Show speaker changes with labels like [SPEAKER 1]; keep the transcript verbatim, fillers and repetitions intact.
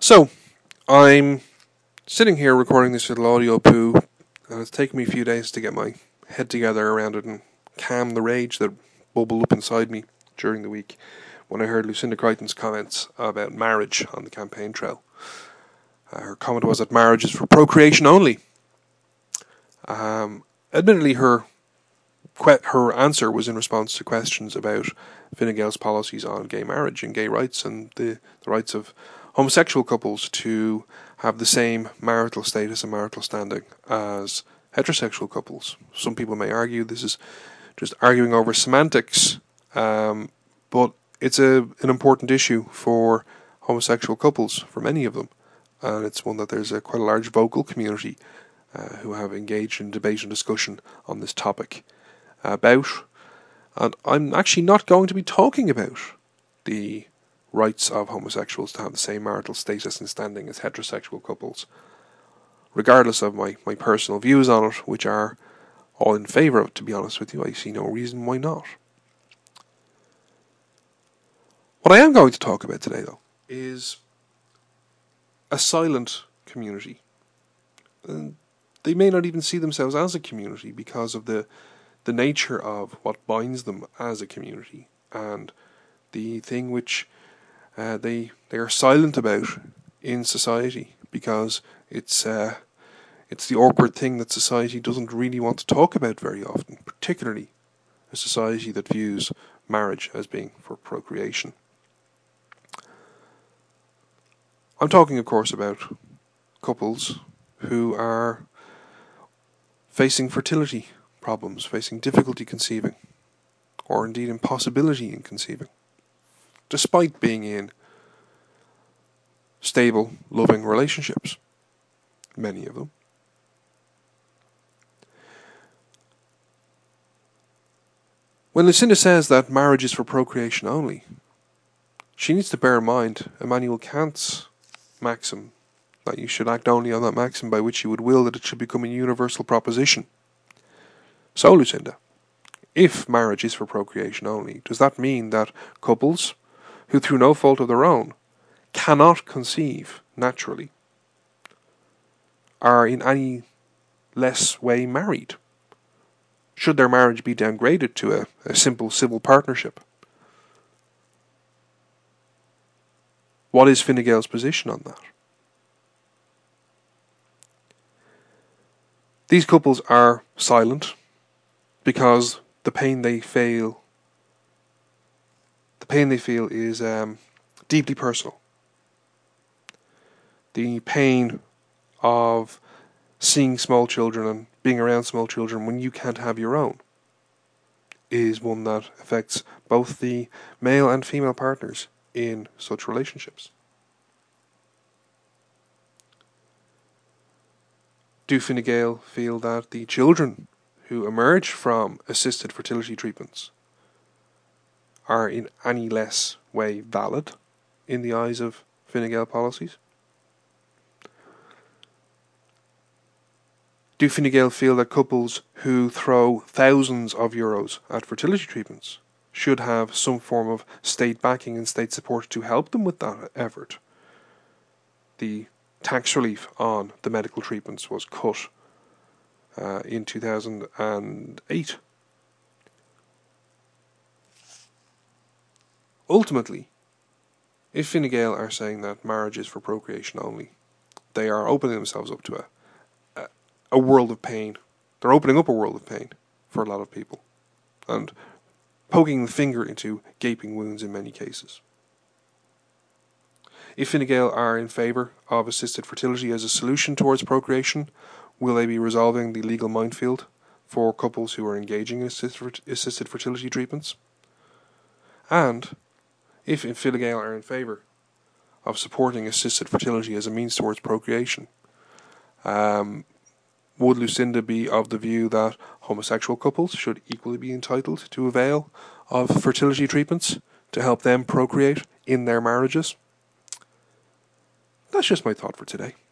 [SPEAKER 1] So, I'm sitting here recording this little audio poo, and it's taken me a few days to get my head together around it and calm the rage that bubbled up inside me during the week when I heard Lucinda Creighton's comments about marriage on the campaign trail. Uh, her comment was that marriage is for procreation only. Um, admittedly, her que- her answer was in response to questions about Fine Gael's policies on gay marriage and gay rights and the, the rights of homosexual couples to have the same marital status and marital standing as heterosexual couples. Some people may argue this is just arguing over semantics, um, but it's a an important issue for homosexual couples, for many of them, and it's one that there's a quite a large vocal community uh, who have engaged in debate and discussion on this topic about. And I'm actually not going to be talking about the rights of homosexuals to have the same marital status and standing as heterosexual couples, regardless of my, my personal views on it, which are all in favour of it, to be honest with you. I see no reason why not. What I am going to talk about today, though, is a silent community. And they may not even see themselves as a community because of the the nature of what binds them as a community, and the thing which uh, they they are silent about in society, because it's uh, it's the awkward thing that society doesn't really want to talk about very often, particularly a society that views marriage as being for procreation. I'm talking, of course, about couples who are facing fertility problems, facing difficulty conceiving, or indeed impossibility in conceiving, despite being in stable, loving relationships, many of them. When Lucinda says that marriage is for procreation only, she needs to bear in mind Immanuel Kant's maxim that you should act only on that maxim by which you would will that it should become a universal proposition. So, Lucinda, if marriage is for procreation only, does that mean that couples, who through no fault of their own, cannot conceive naturally, are in any less way married? Should their marriage be downgraded to a, a simple civil partnership? What is Fine Gael's position on that? These couples are silent because the pain they feel, the pain they feel is um, deeply personal. The pain of seeing small children and being around small children when you can't have your own is one that affects both the male and female partners in such relationships. Do Fine Gael feel that the children who emerge from assisted fertility treatments are in any less way valid in the eyes of Fine Gael policies? Do Fine Gael feel that couples who throw thousands of euros at fertility treatments should have some form of state backing and state support to help them with that effort? The tax relief on the medical treatments was cut uh, in two thousand eight. Ultimately, if Fine Gael are saying that marriage is for procreation only, they are opening themselves up to a, a, a world of pain. They're opening up a world of pain for a lot of people, and poking the finger into gaping wounds in many cases. If Fine Gael are in favour of assisted fertility as a solution towards procreation, will they be resolving the legal minefield for couples who are engaging in assisted fertility treatments? And if Fine Gael are in favour of supporting assisted fertility as a means towards procreation, um, would Lucinda be of the view that homosexual couples should equally be entitled to avail of fertility treatments to help them procreate in their marriages? That's just my thought for today.